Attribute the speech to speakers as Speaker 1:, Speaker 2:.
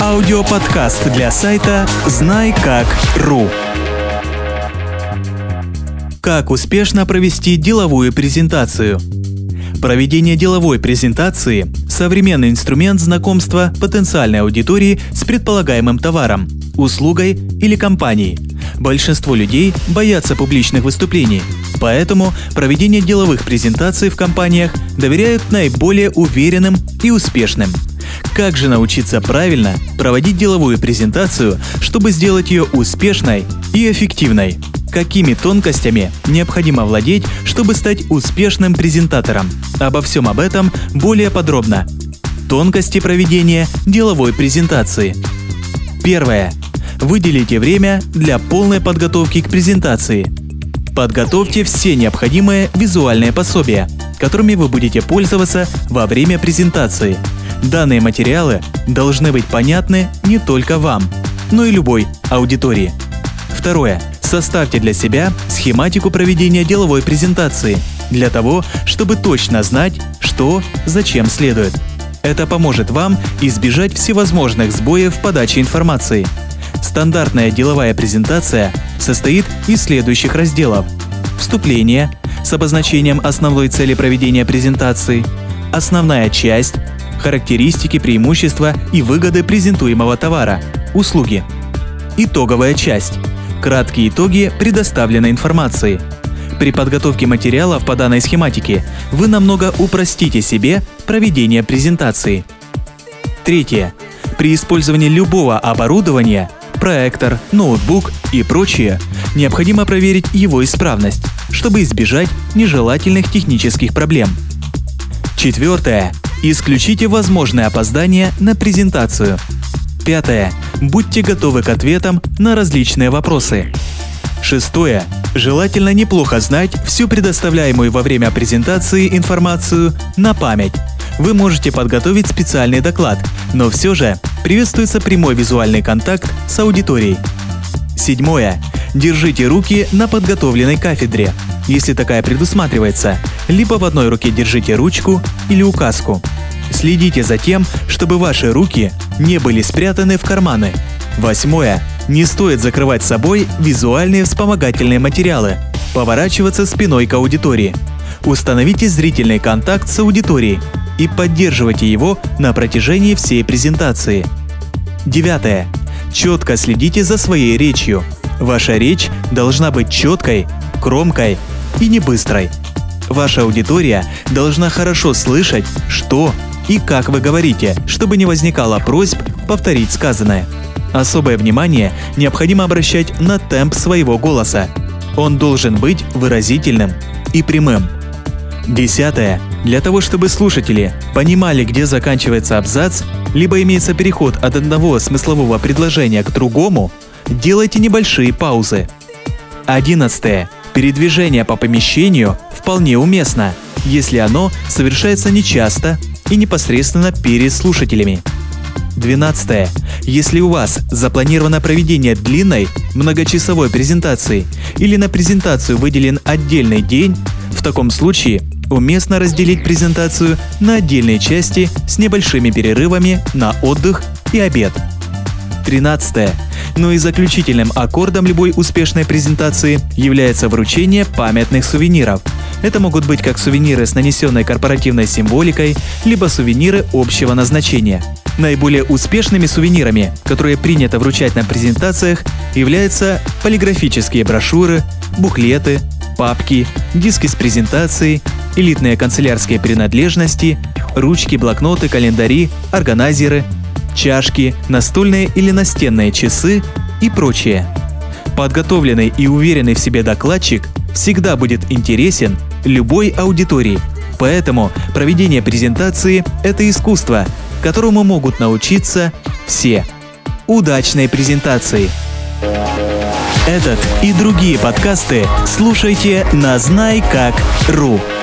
Speaker 1: Аудиоподкаст для сайта знаикак.ру. Как успешно провести деловую презентацию? Проведение деловой презентации – современный инструмент знакомства потенциальной аудитории с предполагаемым товаром, услугой или компанией. Большинство людей боятся публичных выступлений, поэтому проведение деловых презентаций в компаниях доверяют наиболее уверенным и успешным. Как же научиться правильно проводить деловую презентацию, чтобы сделать ее успешной и эффективной? Какими тонкостями необходимо владеть, чтобы стать успешным презентатором? Обо всем об этом более подробно. Тонкости проведения деловой презентации. Первое. Выделите время для полной подготовки к презентации. Подготовьте все необходимые визуальные пособия, которыми вы будете пользоваться во время презентации. Данные материалы должны быть понятны не только вам, но и любой аудитории. Второе. Составьте для себя схематику проведения деловой презентации, для того, чтобы точно знать, что, зачем следует. Это поможет вам избежать всевозможных сбоев в подаче информации. Стандартная деловая презентация состоит из следующих разделов: вступление с обозначением основной цели проведения презентации, основная часть, характеристики, преимущества и выгоды презентуемого товара, услуги, итоговая часть, краткие итоги предоставленной информации. При подготовке материалов по данной схематике вы намного упростите себе проведение презентации. Третье. При использовании любого оборудования, проектор, ноутбук и прочее, необходимо проверить его исправность, чтобы избежать нежелательных технических проблем. Четвертое. Исключите возможные опоздания на презентацию. Пятое. Будьте готовы к ответам на различные вопросы. Шестое. Желательно неплохо знать всю предоставляемую во время презентации информацию на память. Вы можете подготовить специальный доклад, но все же приветствуется прямой визуальный контакт с аудиторией. Седьмое. Держите руки на подготовленной кафедре, если такая предусматривается, либо в одной руке держите ручку или указку. Следите за тем, чтобы ваши руки не были спрятаны в карманы. Восьмое. Не стоит закрывать собой визуальные вспомогательные материалы, поворачиваться спиной к аудитории. Установите зрительный контакт с аудиторией и поддерживайте его на протяжении всей презентации. Девятое. Четко следите за своей речью. Ваша речь должна быть четкой, кромкой и не быстрой. Ваша аудитория должна хорошо слышать, что и как вы говорите, чтобы не возникало просьб повторить сказанное. Особое внимание необходимо обращать на темп своего голоса. Он должен быть выразительным и прямым. Десятое. Для того, чтобы слушатели понимали, где заканчивается абзац, либо имеется переход от одного смыслового предложения к другому, делайте небольшие паузы. 11. Передвижение по помещению вполне уместно, если оно совершается нечасто и непосредственно перед слушателями. 12. Если у вас запланировано проведение длинной, многочасовой презентации или на презентацию выделен отдельный день, в таком случае уместно разделить презентацию на отдельные части с небольшими перерывами на отдых и обед. 13. Но и заключительным аккордом любой успешной презентации является вручение памятных сувениров. Это могут быть как сувениры с нанесенной корпоративной символикой, либо сувениры общего назначения. Наиболее успешными сувенирами, которые принято вручать на презентациях, являются полиграфические брошюры, буклеты, папки, диски с презентацией, элитные канцелярские принадлежности, ручки, блокноты, календари, органайзеры, чашки, настольные или настенные часы и прочее. Подготовленный и уверенный в себе докладчик всегда будет интересен любой аудитории, поэтому проведение презентации – это искусство, которому могут научиться все. Удачной презентации! Этот и другие подкасты слушайте на знаикак.ру.